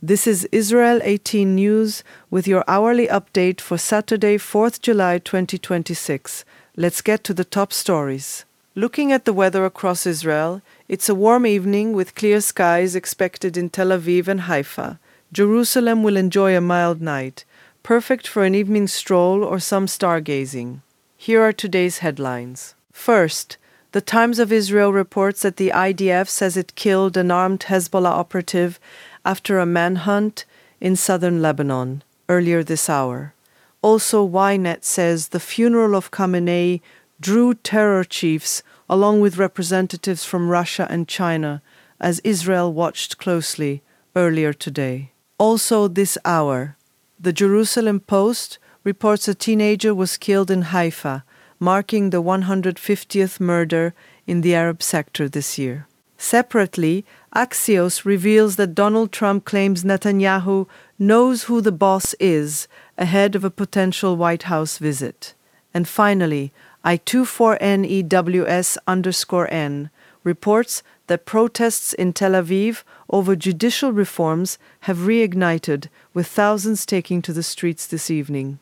This is Israel 18 News with your hourly update for Saturday, 4th July 2026. Let's get to the top stories. Looking at the weather across Israel, it's a warm evening with clear skies expected in Tel Aviv and Haifa. Jerusalem will enjoy a mild night, perfect for an evening stroll or some stargazing. Here are today's headlines. First, the Times of Israel reports that the IDF says it killed an armed Hezbollah operative after a manhunt in southern Lebanon earlier this hour. Also, Ynet says the funeral of Khamenei drew terror chiefs along with representatives from Russia and China as Israel watched closely earlier today. Also this hour, the Jerusalem Post reports a teenager was killed in Haifa, marking the 150th murder in the Arab sector this year. Separately, Axios reveals that Donald Trump claims Netanyahu knows who the boss is ahead of a potential White House visit. And finally, I24NEWS_N reports that protests in Tel Aviv over judicial reforms have reignited, with thousands taking to the streets this evening.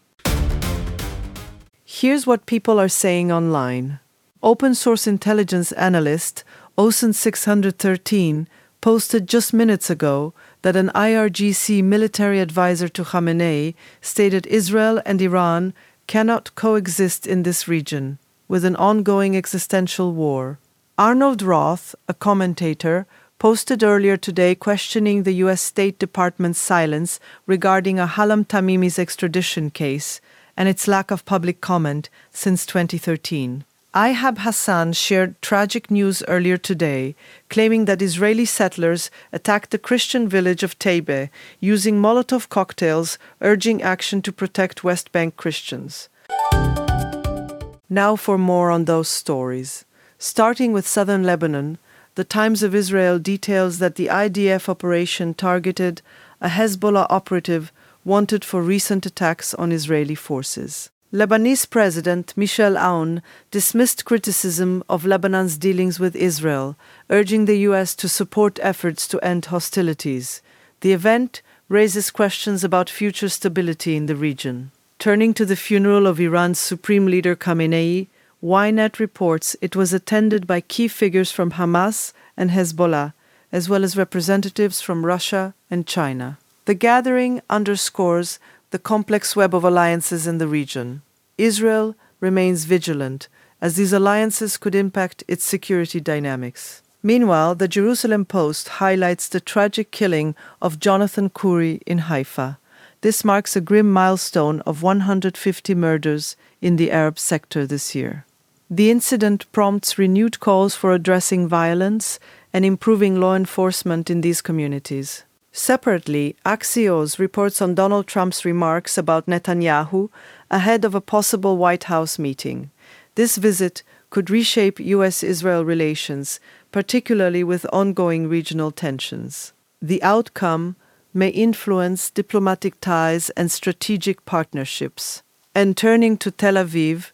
Here's what people are saying online. Open source intelligence analyst OSINT613 posted just minutes ago that an IRGC military advisor to Khamenei stated Israel and Iran cannot coexist in this region, with an ongoing existential war. Arnold Roth, a commentator, posted earlier today questioning the U.S. State Department's silence regarding Ahlam Tamimi's extradition case and its lack of public comment since 2013. Ihab Hassan shared tragic news earlier today, claiming that Israeli settlers attacked the Christian village of Teibe using Molotov cocktails, urging action to protect West Bank Christians. Now for more on those stories. Starting with southern Lebanon, the Times of Israel details that the IDF operation targeted a Hezbollah operative wanted for recent attacks on Israeli forces. Lebanese President Michel Aoun dismissed criticism of Lebanon's dealings with Israel, urging the U.S. to support efforts to end hostilities. The event raises questions about future stability in the region. Turning to the funeral of Iran's Supreme Leader Khamenei, Ynet reports it was attended by key figures from Hamas and Hezbollah, as well as representatives from Russia and China. The gathering underscores the complex web of alliances in the region. Israel remains vigilant, as these alliances could impact its security dynamics. Meanwhile, the Jerusalem Post highlights the tragic killing of Jonathan Khoury in Haifa. This marks a grim milestone of 150 murders in the Arab sector this year. The incident prompts renewed calls for addressing violence and improving law enforcement in these communities. Separately, Axios reports on Donald Trump's remarks about Netanyahu ahead of a possible White House meeting. This visit could reshape U.S.-Israel relations, particularly with ongoing regional tensions. The outcome may influence diplomatic ties and strategic partnerships. And turning to Tel Aviv,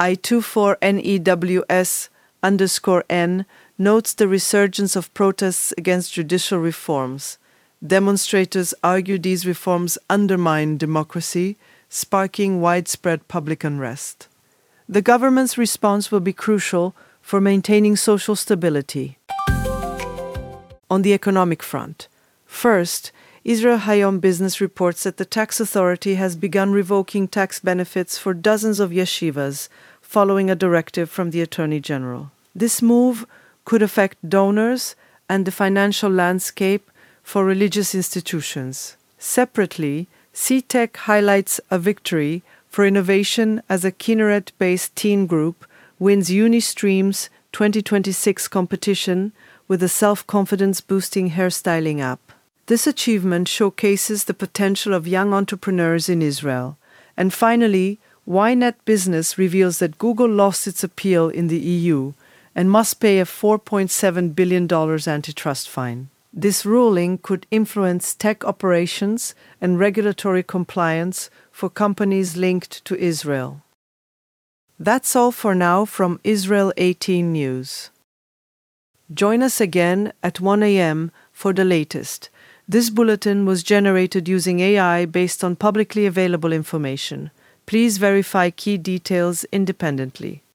I24NEWS_N notes the resurgence of protests against judicial reforms. Demonstrators argue these reforms undermine democracy, sparking widespread public unrest. The government's response will be crucial for maintaining social stability. On the economic front, first, Israel Hayom Business reports that the tax authority has begun revoking tax benefits for dozens of yeshivas following a directive from the Attorney General. This move could affect donors and the financial landscape for religious institutions. Separately, CTech highlights a victory for innovation as a Kinneret-based teen group wins Unistream's 2026 competition with a self-confidence-boosting hairstyling app. This achievement showcases the potential of young entrepreneurs in Israel. And finally, Ynet Business reveals that Google lost its appeal in the EU and must pay a $4.7 billion antitrust fine. This ruling could influence tech operations and regulatory compliance for companies linked to Israel. That's all for now from Israel 18 News. Join us again at 1 a.m. for the latest. This bulletin was generated using AI based on publicly available information. Please verify key details independently.